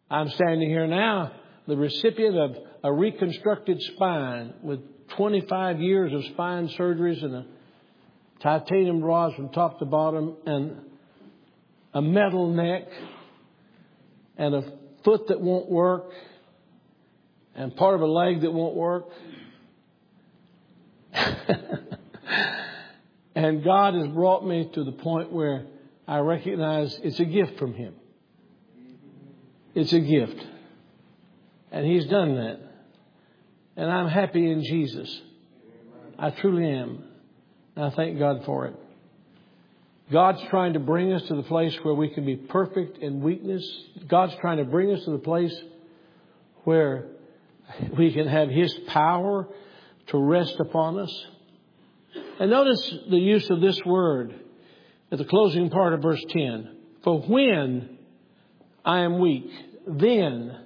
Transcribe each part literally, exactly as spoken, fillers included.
I'm standing here now, the recipient of a reconstructed spine with twenty-five years of spine surgeries and a titanium rods from top to bottom and a metal neck and a foot that won't work and part of a leg that won't work. And God has brought me to the point where I recognize it's a gift from Him. It's a gift. And He's done that. And I'm happy in Jesus. I truly am. And I thank God for it. God's trying to bring us to the place where we can be perfect in weakness. God's trying to bring us to the place where we can have His power to rest upon us. And notice the use of this word at the closing part of verse ten. For when I am weak, then,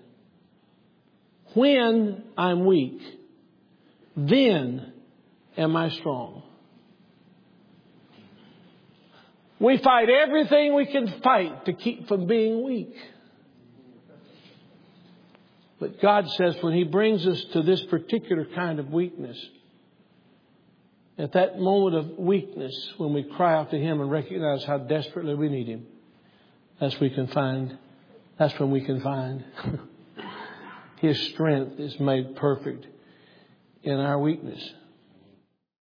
when I'm weak, then am I strong. We fight everything we can fight to keep from being weak. But God says when He brings us to this particular kind of weakness, at that moment of weakness, when we cry out to Him and recognize how desperately we need Him, that's we can find. That's when we can find His strength is made perfect in our weakness.